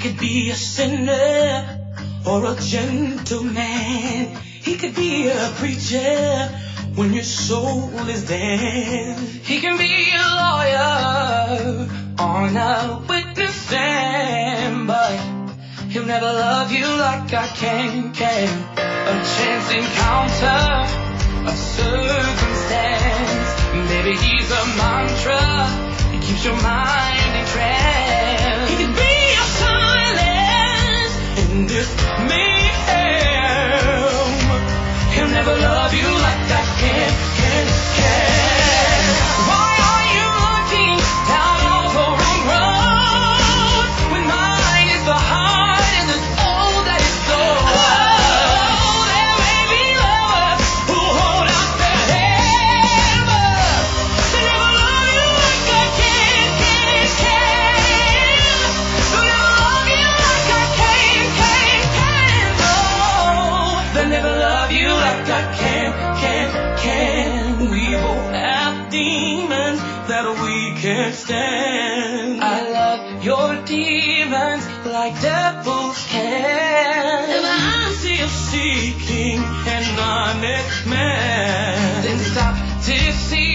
could be a sinner or a gentleman. He could be a preacher when your soul is dead. He can be a lawyer on a witness stand, but he'll never love you like I can. A chance encounter, a circumstance. Maybe he's a mantra, he keeps your mind in trance. He can be your silence in this mayhem. He'll never love you like I can. Why are you looking down all the wrong road when mine is the heart and the soul that is sold? Oh, there may be lovers who hold out their hand, but they never love you like I can. They'll never love you like I can. Oh, they'll never love you like I can. We both have demons that we can't stand. I love your demons like devils can. If I'm still seeking an honest man, then stop deceiving.